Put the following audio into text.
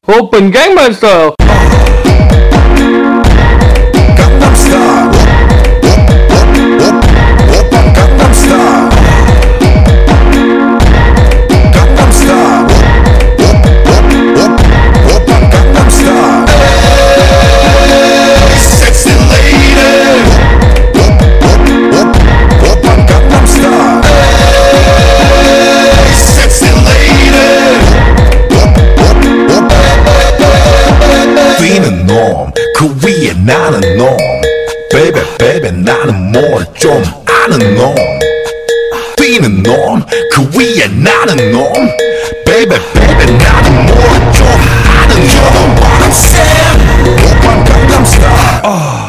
오픈 Gangnam Style. Gangnam Style. 오빤 Gangnam Style. Gangnam Style. 오빤 Gangnam Style. Hey, sexy lady. 오빤 Gangnam Style. Hey, sexy lady. 뛰는 놈, 그 위에 나는 놈. Baby, baby, 나는 뭘 좀 아는 놈. 뛰는 놈, 그 위에 나는 놈. Baby, baby, 나는 뭘 좀 아는 놈. You know what I'm saying? 오빤 Gangnam Style.